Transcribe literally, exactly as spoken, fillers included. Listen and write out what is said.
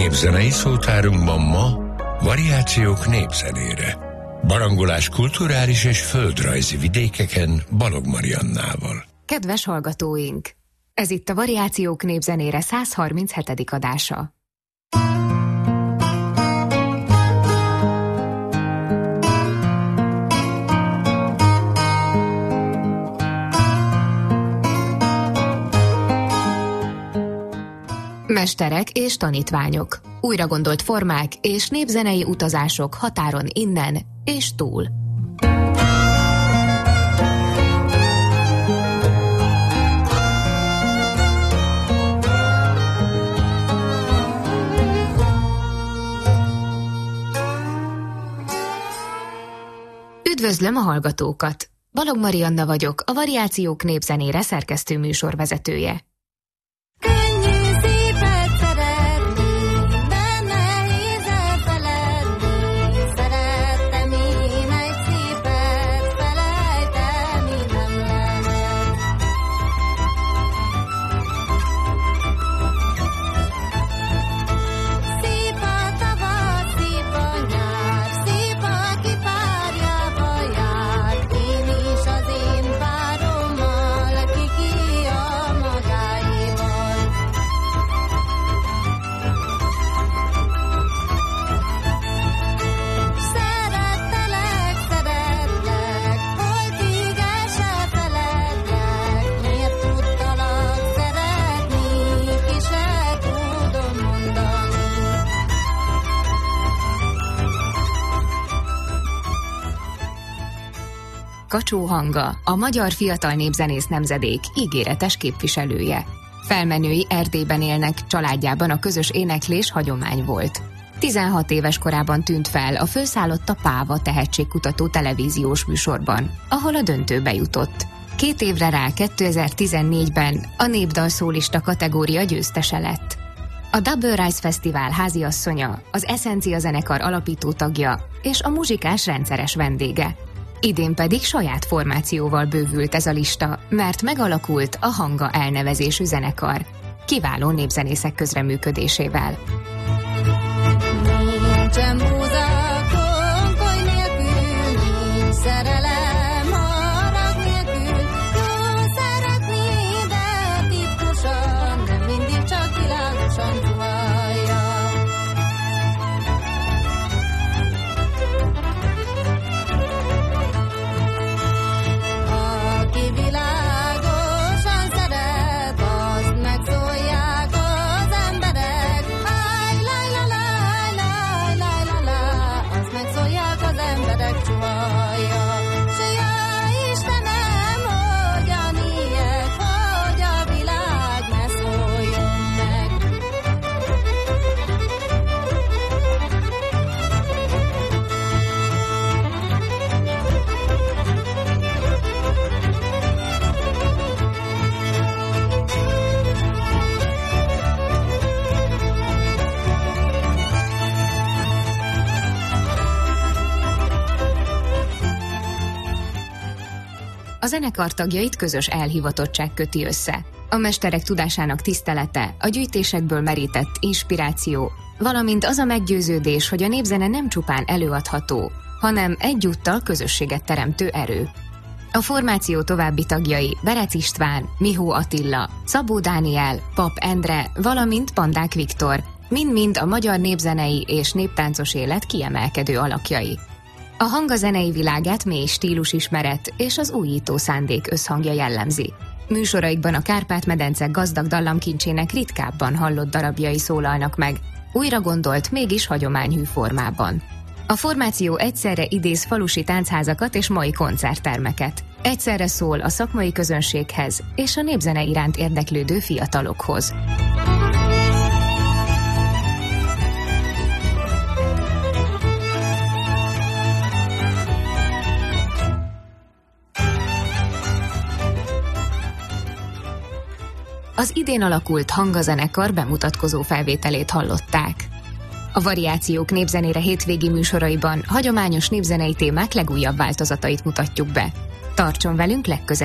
Népzenei szótárunkban ma variációk népzenére. Barangolás kulturális és földrajzi vidékeken Balogh Mariannával. Kedves hallgatóink! Ez itt a Variációk népzenére száz harminchetedik adása. Mesterek és tanítványok, újra gondolt formák és népzenei utazások határon innen és túl. Üdvözlöm a hallgatókat! Balogh Marianna vagyok, a Variációk népzenére szerkesztő műsorvezetője. Kacsó Hanga, a magyar fiatal népzenész nemzedék ígéretes képviselője. Felmenői Erdélyben élnek, családjában a közös éneklés hagyomány volt. tizenhat éves korában tűnt fel a Fölszállott a Páva tehetségkutató televíziós műsorban, ahol a döntőbe jutott. Két évre rá kétezer-tizennégyben a népdal szólista kategória győztese lett. A Double Rise Fesztivál háziasszonya, az Essencia zenekar alapító tagja és a muzsikás rendszeres vendége. Idén pedig saját formációval bővült ez a lista, mert megalakult a Hanga elnevezésű zenekar, kiváló népzenészek közreműködésével. Nincsen búza, konkoly nélkül, nincs szerelem, harag nélkül, jó szeretni, de titkosan, nem mindig csak világosan csúvalja. A zenekar tagjait közös elhivatottság köti össze. A mesterek tudásának tisztelete, a gyűjtésekből merített inspiráció, valamint az a meggyőződés, hogy a népzene nem csupán előadható, hanem egyúttal közösséget teremtő erő. A formáció további tagjai Berec István, Mihó Attila, Szabó Dániel, Pap Endre, valamint Pandák Viktor, mind-mind a magyar népzenei és néptáncos élet kiemelkedő alakjai. A Hanga zenei világát mély stílusismeret és az újító szándék összhangja jellemzi. Műsoraikban a Kárpát-medence gazdag dallamkincsének ritkábban hallott darabjai szólalnak meg, újra gondolt, mégis hagyományhű formában. A formáció egyszerre idéz falusi táncházakat és mai koncerttermeket. Egyszerre szól a szakmai közönséghez és a népzene iránt érdeklődő fiatalokhoz. Az idén alakult Hanga zenekar bemutatkozó felvételét hallották. A Variációk népzenére hétvégi műsoraiban hagyományos népzenei témák legújabb változatait mutatjuk be. Tartson velünk legközelebb!